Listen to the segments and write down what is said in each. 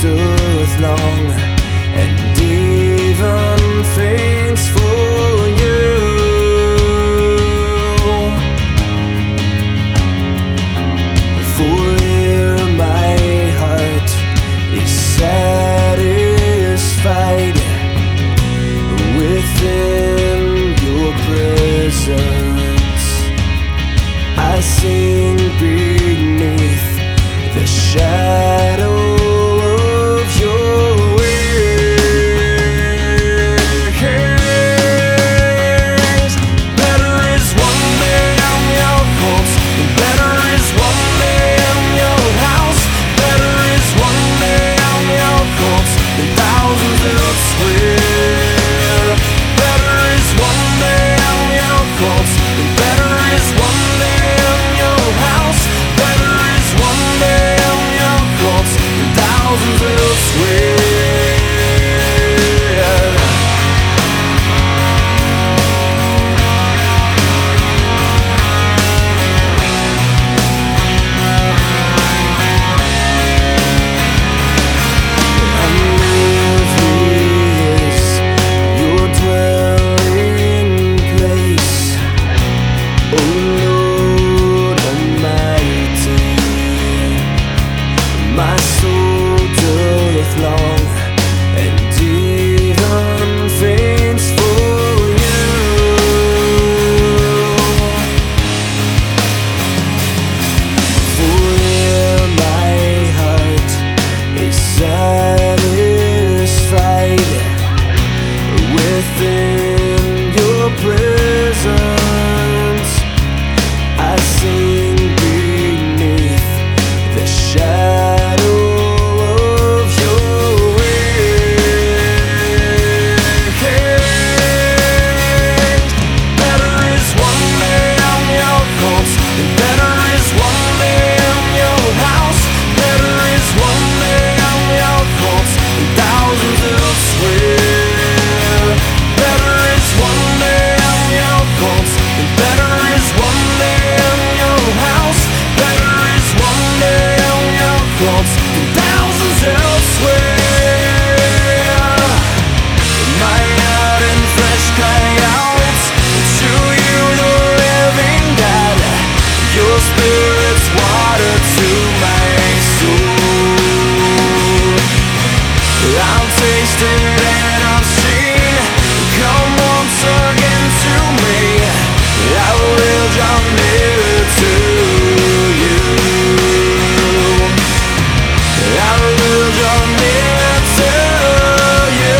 doth long, and even faints for you. For here my heart is satisfied within your presence. I sing beneath the shadow of your wings. Better is one day on your courts, and better is one day on your house. Better is one day on your courts than thousands elsewhere. Better is one day on your courts, and better is one day on your house. Better is one day on your courts than thousands elsewhere. My soul doth long, and even faints for you. For here my heart is satisfied within your presence. I sing beneath the shadow of your wings. Better is one day on your courts, and better is one day on your house. Better is one day on your courts than thousands elsewhere. Better is one day on your courts, and better is one day on your house. Better is one day on your courts than thousands elsewhere. My heart and flesh cry out to you, the living God. Your spirit's water to my soul. I've tasted and I've seen. Come once again to me. I will draw near to you. I will draw near to you.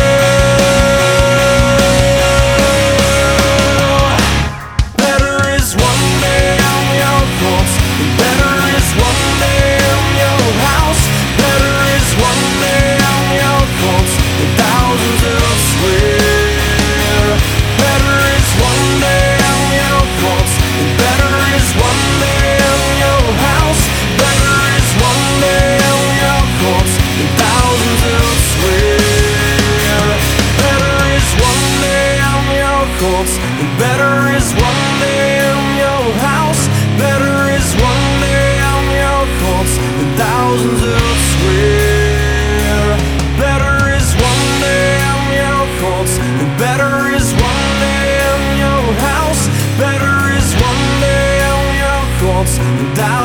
Better is one day on your courts, and better is one day on your house. Better is one day on your courts than thousands elsewhere. Better is one day on your courts, and better is one day on your house. Better is one day on your courts than thousands elsewhere. Better is one day on your courts, and better is one day on your house. Better is one day on your courts than thousands elsewhere. Better is one day on your courts, and better is one day on your house. Better is one day on your courts than thousands